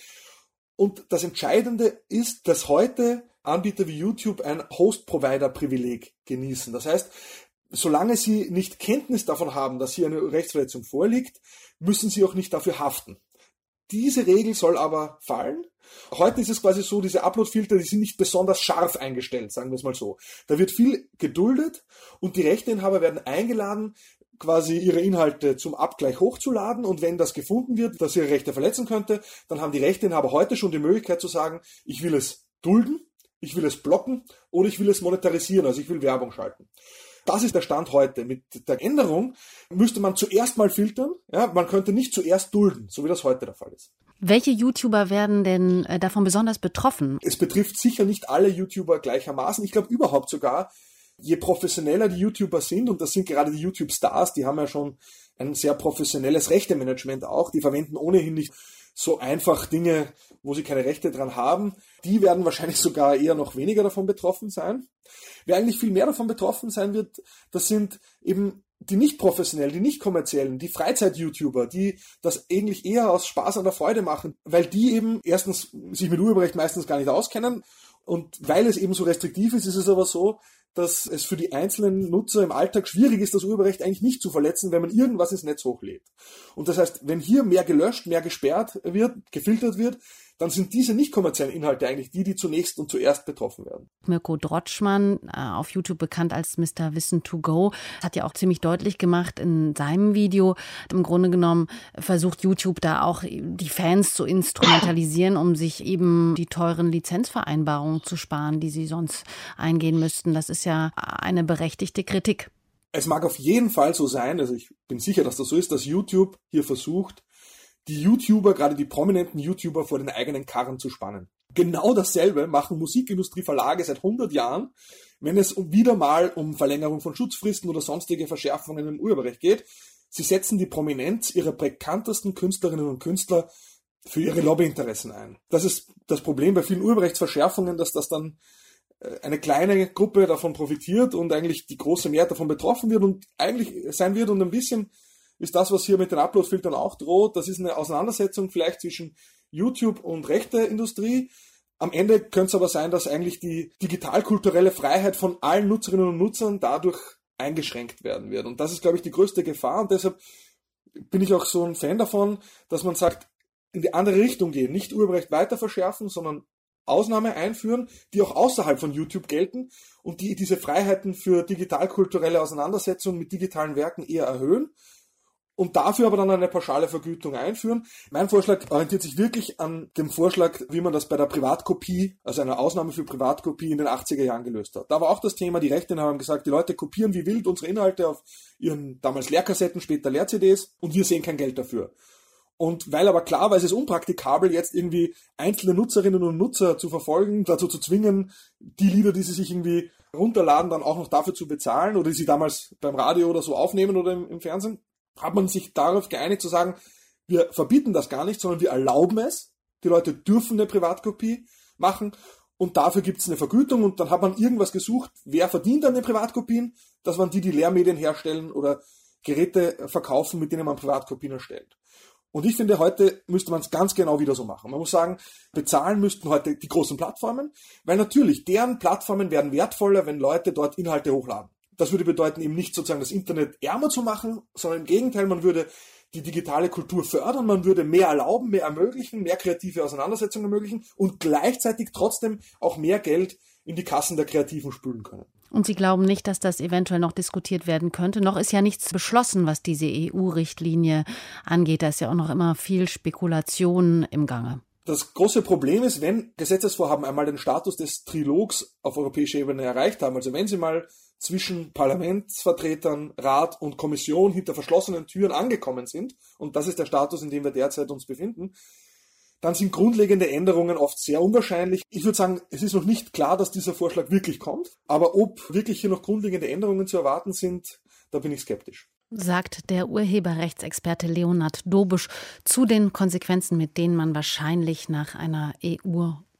Und das Entscheidende ist, dass heute Anbieter wie YouTube ein Host-Provider-Privileg genießen. Das heißt, solange sie nicht Kenntnis davon haben, dass hier eine Rechtsverletzung vorliegt, müssen sie auch nicht dafür haften. Diese Regel soll aber fallen. Heute ist es quasi so, diese Upload-Filter, die sind nicht besonders scharf eingestellt, sagen wir es mal so. Da wird viel geduldet und die Rechteinhaber werden eingeladen, quasi ihre Inhalte zum Abgleich hochzuladen, und wenn das gefunden wird, dass ihre Rechte verletzen könnte, dann haben die Rechteinhaber heute schon die Möglichkeit zu sagen, ich will es dulden, ich will es blocken oder ich will es monetarisieren, also ich will Werbung schalten. Das ist der Stand heute. Mit der Änderung müsste man zuerst mal filtern. Ja, man könnte nicht zuerst dulden, so wie das heute der Fall ist. Welche YouTuber werden denn äh, davon besonders betroffen? Es betrifft sicher nicht alle YouTuber gleichermaßen. Ich glaube überhaupt sogar, je professioneller die YouTuber sind, und das sind gerade die YouTube-Stars, die haben ja schon ein sehr professionelles Rechtemanagement auch, die verwenden ohnehin nicht so einfach Dinge, wo sie keine Rechte dran haben, die werden wahrscheinlich sogar eher noch weniger davon betroffen sein. Wer eigentlich viel mehr davon betroffen sein wird, das sind eben die nicht professionellen, die nicht kommerziellen, die Freizeit-YouTuber, die das eigentlich eher aus Spaß an der Freude machen, weil die eben erstens sich mit Urheberrecht meistens gar nicht auskennen, und weil es eben so restriktiv ist, ist es aber so, dass es für die einzelnen Nutzer im Alltag schwierig ist, das Urheberrecht eigentlich nicht zu verletzen, wenn man irgendwas ins Netz hochlädt. Und das heißt, wenn hier mehr gelöscht, mehr gesperrt wird, gefiltert wird, dann sind diese nicht kommerziellen Inhalte eigentlich die, die zunächst und zuerst betroffen werden. Mirko Drotschmann, auf YouTube bekannt als Mister Wissen to go, hat ja auch ziemlich deutlich gemacht in seinem Video, im Grunde genommen versucht YouTube da auch die Fans zu instrumentalisieren, um sich eben die teuren Lizenzvereinbarungen zu sparen, die sie sonst eingehen müssten. Das ist ja eine berechtigte Kritik. Es mag auf jeden Fall so sein, also ich bin sicher, dass das so ist, dass YouTube hier versucht, die YouTuber, gerade die prominenten YouTuber, vor den eigenen Karren zu spannen. Genau dasselbe machen Musikindustrieverlage seit hundert Jahren, wenn es wieder mal um Verlängerung von Schutzfristen oder sonstige Verschärfungen im Urheberrecht geht. Sie setzen die Prominenz ihrer bekanntesten Künstlerinnen und Künstler für ihre Lobbyinteressen ein. Das ist das Problem bei vielen Urheberrechtsverschärfungen, dass das dann eine kleine Gruppe davon profitiert und eigentlich die große Mehrheit davon betroffen wird und eigentlich sein wird, und ein bisschen ist das, was hier mit den Upload-Filtern auch droht. Das ist eine Auseinandersetzung vielleicht zwischen YouTube und Rechteindustrie. Am Ende könnte es aber sein, dass eigentlich die digital-kulturelle Freiheit von allen Nutzerinnen und Nutzern dadurch eingeschränkt werden wird. Und das ist, glaube ich, die größte Gefahr. Und deshalb bin ich auch so ein Fan davon, dass man sagt, in die andere Richtung gehen. Nicht Urheberrecht weiter verschärfen, sondern Ausnahme einführen, die auch außerhalb von YouTube gelten und die diese Freiheiten für digital-kulturelle Auseinandersetzungen mit digitalen Werken eher erhöhen. Und dafür aber dann eine pauschale Vergütung einführen. Mein Vorschlag orientiert sich wirklich an dem Vorschlag, wie man das bei der Privatkopie, also einer Ausnahme für Privatkopie in den achtziger Jahren gelöst hat. Da war auch das Thema, die Rechteinhaber haben gesagt, die Leute kopieren wie wild unsere Inhalte auf ihren damals Leerkassetten, später Leer-C Ds, und wir sehen kein Geld dafür. Und weil aber klar war, es ist unpraktikabel, jetzt irgendwie einzelne Nutzerinnen und Nutzer zu verfolgen, dazu zu zwingen, die Lieder, die sie sich irgendwie runterladen, dann auch noch dafür zu bezahlen oder die sie damals beim Radio oder so aufnehmen oder im, im Fernsehen, hat man sich darauf geeinigt zu sagen, wir verbieten das gar nicht, sondern wir erlauben es. Die Leute dürfen eine Privatkopie machen und dafür gibt es eine Vergütung, und dann hat man irgendwas gesucht, wer verdient an den Privatkopien? Das waren die, die Lehrmedien herstellen oder Geräte verkaufen, mit denen man Privatkopien erstellt. Und ich finde, heute müsste man es ganz genau wieder so machen. Man muss sagen, bezahlen müssten heute die großen Plattformen, weil natürlich, deren Plattformen werden wertvoller, wenn Leute dort Inhalte hochladen. Das würde bedeuten, eben nicht sozusagen das Internet ärmer zu machen, sondern im Gegenteil, man würde die digitale Kultur fördern, man würde mehr erlauben, mehr ermöglichen, mehr kreative Auseinandersetzungen ermöglichen und gleichzeitig trotzdem auch mehr Geld in die Kassen der Kreativen spülen können. Und Sie glauben nicht, dass das eventuell noch diskutiert werden könnte? Noch ist ja nichts beschlossen, was diese E U-Richtlinie angeht. Da ist ja auch noch immer viel Spekulation im Gange. Das große Problem ist, wenn Gesetzesvorhaben einmal den Status des Trilogs auf europäischer Ebene erreicht haben, also wenn sie mal zwischen Parlamentsvertretern, Rat und Kommission hinter verschlossenen Türen angekommen sind, und das ist der Status, in dem wir derzeit uns befinden, dann sind grundlegende Änderungen oft sehr unwahrscheinlich. Ich würde sagen, es ist noch nicht klar, dass dieser Vorschlag wirklich kommt, aber ob wirklich hier noch grundlegende Änderungen zu erwarten sind, da bin ich skeptisch. Sagt der Urheberrechtsexperte Leonhard Dobusch zu den Konsequenzen, mit denen man wahrscheinlich nach einer E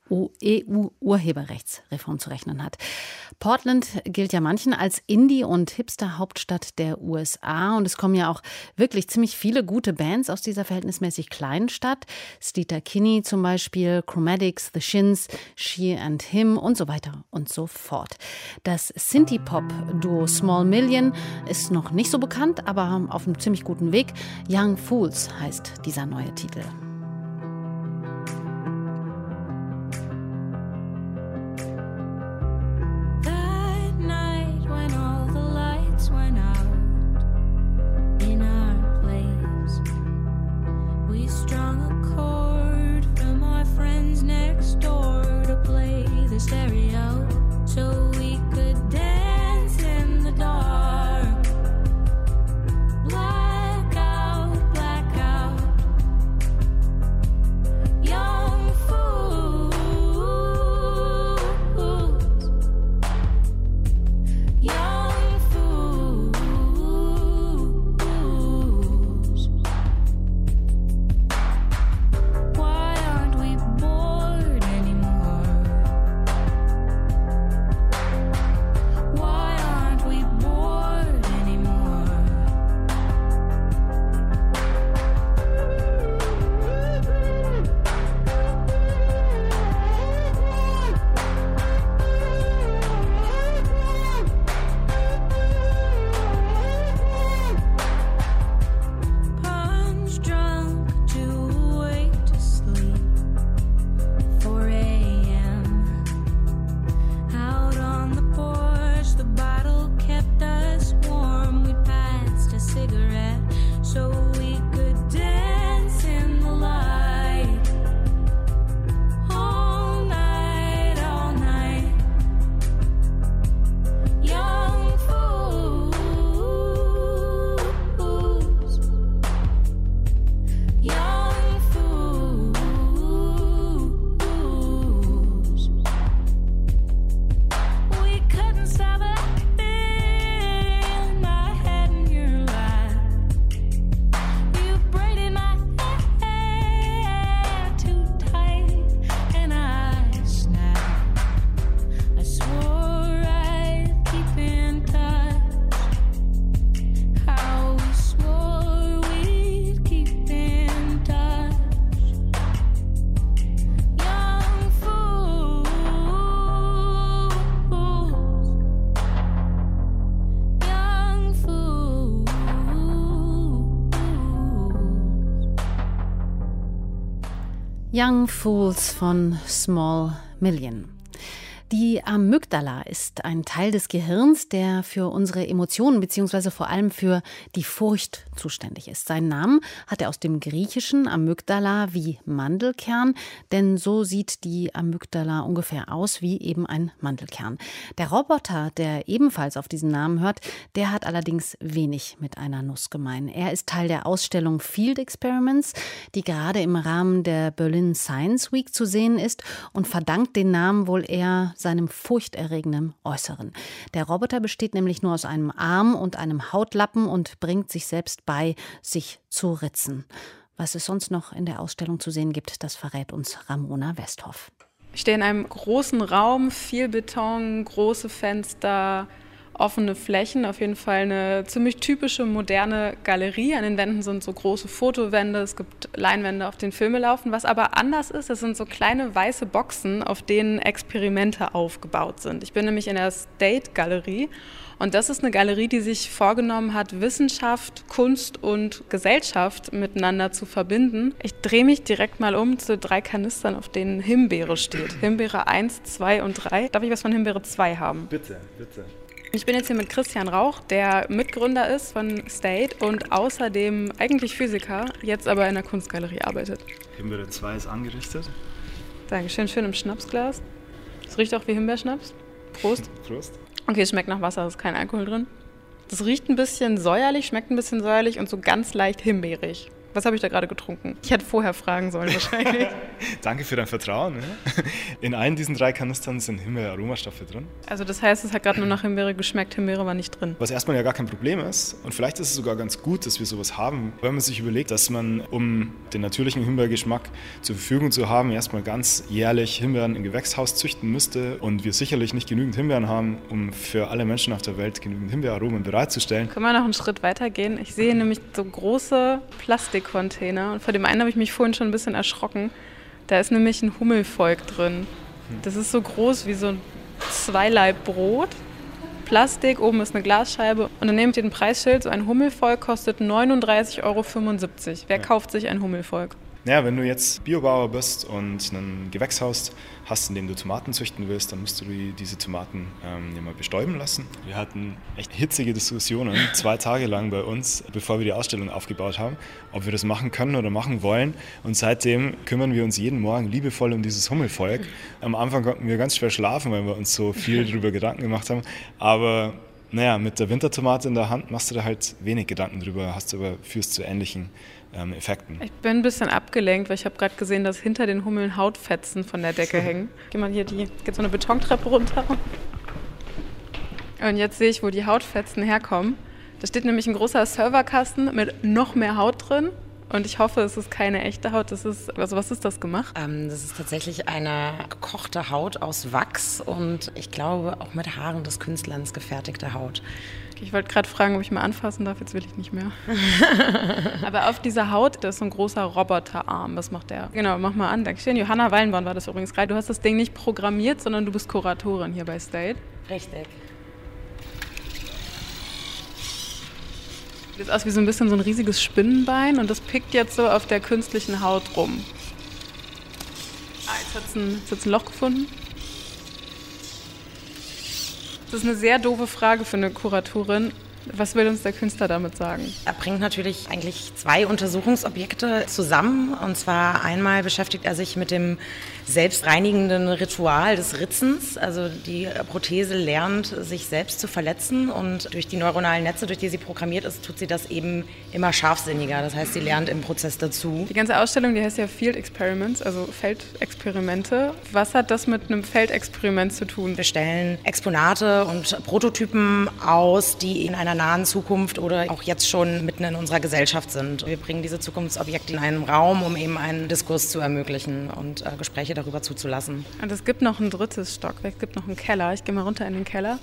E U-Urheberrechtsreform zu rechnen hat. Portland gilt ja manchen als Indie- und Hipster-Hauptstadt der U S A. Und es kommen ja auch wirklich ziemlich viele gute Bands aus dieser verhältnismäßig kleinen Stadt. Sleater Kinney zum Beispiel, Chromatics, The Shins, She and Him und so weiter und so fort. Das Synthie-Pop-Duo Small Million ist noch nicht so bekannt, aber auf einem ziemlich guten Weg. Young Fools heißt dieser neue Titel. Stereo, so we could dance in the dark. Black out, black out. Young fools. Young fools. Why aren't we bored anymore? Why aren't we bored anymore? Punch drunk, too awake to sleep. four a.m. Out on the porch, the bottle kept us warm. We passed a cigarette so we could dance in the light. All night, all night. Young fools. Young fools. We couldn't stop acting. My head in your lap. You braided my hair too tight, and I snapped. I swore I'd keep in touch. How we swore we'd keep in touch. Young fools. Young fools. Young Fools von Small Million. Die Amygdala ist ein Teil des Gehirns, der für unsere Emotionen bzw. vor allem für die Furcht zuständig ist. Seinen Namen hat er aus dem Griechischen Amygdala wie Mandelkern, denn so sieht die Amygdala ungefähr aus wie eben ein Mandelkern. Der Roboter, der ebenfalls auf diesen Namen hört, der hat allerdings wenig mit einer Nuss gemein. Er ist Teil der Ausstellung Field Experiments, die gerade im Rahmen der Berlin Science Week zu sehen ist und verdankt den Namen wohl eher seinem furchterregenden Äußeren. Der Roboter besteht nämlich nur aus einem Arm und einem Hautlappen und bringt sich selbst bei, sich zu ritzen. Was es sonst noch in der Ausstellung zu sehen gibt, das verrät uns Ramona Westhoff. Ich stehe in einem großen Raum, viel Beton, große Fenster, offene Flächen, auf jeden Fall eine ziemlich typische moderne Galerie. An den Wänden sind so große Fotowände, es gibt Leinwände, auf denen Filme laufen. Was aber anders ist, das sind so kleine weiße Boxen, auf denen Experimente aufgebaut sind. Ich bin nämlich in der State Galerie und das ist eine Galerie, die sich vorgenommen hat, Wissenschaft, Kunst und Gesellschaft miteinander zu verbinden. Ich drehe mich direkt mal um zu drei Kanistern, auf denen Himbeere steht. Himbeere eins, zwei und drei. Darf ich was von Himbeere zwei haben? Bitte, bitte. Ich bin jetzt hier mit Christian Rauch, der Mitgründer ist von State und außerdem eigentlich Physiker, jetzt aber in der Kunstgalerie arbeitet. Himbeere zwei ist angerichtet. Dankeschön, schön im Schnapsglas. Es riecht auch wie Himbeerschnaps. Prost. Prost. Okay, es schmeckt nach Wasser, es ist kein Alkohol drin. Das riecht ein bisschen säuerlich, schmeckt ein bisschen säuerlich und so ganz leicht himbeerig. Was habe ich da gerade getrunken? Ich hätte vorher fragen sollen wahrscheinlich. Danke für dein Vertrauen. Ne? In allen diesen drei Kanistern sind Himbeer-Aromastoffe drin. Also das heißt, es hat gerade nur nach Himbeere geschmeckt, Himbeere war nicht drin. Was erstmal ja gar kein Problem ist. Und vielleicht ist es sogar ganz gut, dass wir sowas haben, wenn man sich überlegt, dass man, um den natürlichen Himbeergeschmack zur Verfügung zu haben, erstmal ganz jährlich Himbeeren im Gewächshaus züchten müsste und wir sicherlich nicht genügend Himbeeren haben, um für alle Menschen auf der Welt genügend Himbeeraromen bereitzustellen. Können wir noch einen Schritt weiter gehen? Ich sehe nämlich so große Plastikcontainer und vor dem einen habe ich mich vorhin schon ein bisschen erschrocken. Da ist nämlich ein Hummelvolk drin. Das ist so groß wie so ein Zweilaib Brot. Plastik, oben ist eine Glasscheibe und dann nehmt ihr den Preisschild, so ein Hummelvolk kostet neununddreißig Euro fünfundsiebzig. Wer ja. kauft sich ein Hummelvolk? Naja, wenn du jetzt Biobauer bist und ein Gewächshaus hast, in dem du Tomaten züchten willst, dann musst du die, diese Tomaten ähm, mal bestäuben lassen. Wir hatten echt hitzige Diskussionen, zwei Tage lang bei uns, bevor wir die Ausstellung aufgebaut haben, ob wir das machen können oder machen wollen. Und seitdem kümmern wir uns jeden Morgen liebevoll um dieses Hummelvolk. Am Anfang konnten wir ganz schwer schlafen, weil wir uns so viel darüber Gedanken gemacht haben. Aber naja, mit der Wintertomate in der Hand machst du da halt wenig Gedanken drüber, hast aber führst zu ähnlichen ähm, Effekten. Ich bin ein bisschen abgelenkt, weil ich habe gerade gesehen, dass hinter den Hummeln Hautfetzen von der Decke hängen. Geh mal hier, die geht so eine Betontreppe runter. Und jetzt sehe ich, wo die Hautfetzen herkommen. Da steht nämlich ein großer Serverkasten mit noch mehr Haut drin. Und ich hoffe, es ist keine echte Haut. Das ist, also was ist das gemacht? Ähm, das ist tatsächlich eine gekochte Haut aus Wachs und ich glaube auch mit Haaren des Künstlers gefertigte Haut. Ich wollte gerade fragen, ob ich mal anfassen darf. Jetzt will ich nicht mehr. Aber auf dieser Haut, da ist so ein großer Roboterarm. Was macht der? Genau, mach mal an. Dankeschön. Johanna Wallenborn war das übrigens gerade. Du hast das Ding nicht programmiert, sondern du bist Kuratorin hier bei State. Richtig. Sieht aus wie so ein bisschen so ein riesiges Spinnenbein und das pickt jetzt so auf der künstlichen Haut rum. Ah, jetzt hat es ein, ein Loch gefunden. Das ist eine sehr doofe Frage für eine Kuratorin. Was will uns der Künstler damit sagen? Er bringt natürlich eigentlich zwei Untersuchungsobjekte zusammen. Und zwar einmal beschäftigt er sich mit dem selbstreinigenden Ritual des Ritzens. Also die Prothese lernt, sich selbst zu verletzen. Und durch die neuronalen Netze, durch die sie programmiert ist, tut sie das eben immer scharfsinniger. Das heißt, sie lernt im Prozess dazu. Die ganze Ausstellung, die heißt ja Field Experiments, also Feldexperimente. Was hat das mit einem Feldexperiment zu tun? Wir stellen Exponate und Prototypen aus, die in einer nahen Zukunft oder auch jetzt schon mitten in unserer Gesellschaft sind. Wir bringen diese Zukunftsobjekte in einen Raum, um eben einen Diskurs zu ermöglichen und äh, Gespräche darüber zuzulassen. Und es gibt noch ein drittes Stockwerk, es gibt noch einen Keller. Ich gehe mal runter in den Keller.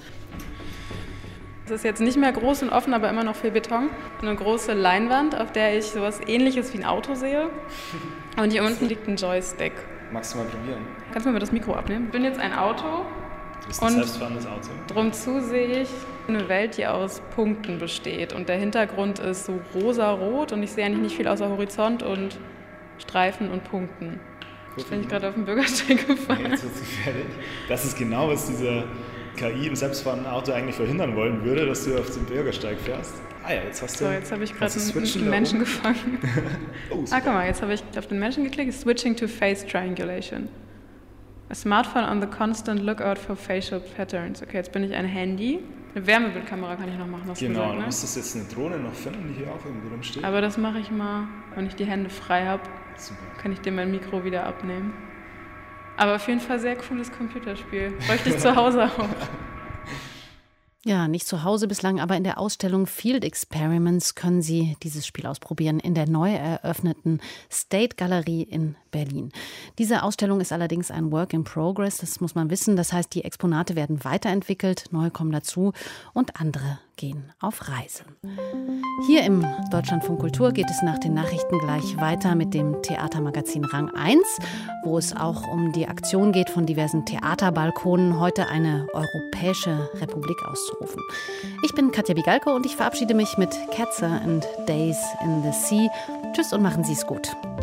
Es ist jetzt nicht mehr groß und offen, aber immer noch viel Beton. Eine große Leinwand, auf der ich sowas Ähnliches wie ein Auto sehe. Und hier unten liegt ein Joystick. Magst du mal probieren? Kannst du mir das Mikro abnehmen? Ich bin jetzt ein Auto. Das ist ein selbstfahrendes Auto. Drumzu sehe ich eine Welt, die aus Punkten besteht. Und der Hintergrund ist so rosa-rot und ich sehe eigentlich nicht viel außer Horizont und Streifen und Punkten. Jetzt bin ich gerade auf dem Bürgersteig gefahren. Ja, jetzt wird's gefährlich. Das ist genau, was diese K I im selbstfahrenden Auto eigentlich verhindern wollen würde, dass du auf den Bürgersteig fährst. Ah ja, jetzt hast du... So, jetzt habe ich gerade einen, einen Menschen gefangen. Oh, ah, guck mal, jetzt habe ich auf den Menschen geklickt. Switching to Face Triangulation. A smartphone on the constant lookout for facial patterns. Okay, jetzt bin ich ein Handy. Eine Wärmebildkamera kann ich noch machen, hast du genau, gesagt, ne? Du musstest jetzt eine Drohne noch finden, die hier auch irgendwo rumsteht. Aber das mache ich mal, wenn ich die Hände frei habe. Kann ich dir mein Mikro wieder abnehmen. Aber auf jeden Fall sehr cooles Computerspiel. Bräuchte ich zu Hause auch. Ja, nicht zu Hause bislang, aber in der Ausstellung Field Experiments können Sie dieses Spiel ausprobieren in der neu eröffneten State Galerie in Berlin. Diese Ausstellung ist allerdings ein Work in Progress, das muss man wissen. Das heißt, die Exponate werden weiterentwickelt, neue kommen dazu und andere gehen auf Reise. Hier im Deutschlandfunk Kultur geht es nach den Nachrichten gleich weiter mit dem Theatermagazin Rang eins, wo es auch um die Aktion geht, von diversen Theaterbalkonen heute eine europäische Republik auszurufen. Ich bin Katja Bigalko und ich verabschiede mich mit Catzer and Days in the Sea. Tschüss und machen Sie es gut.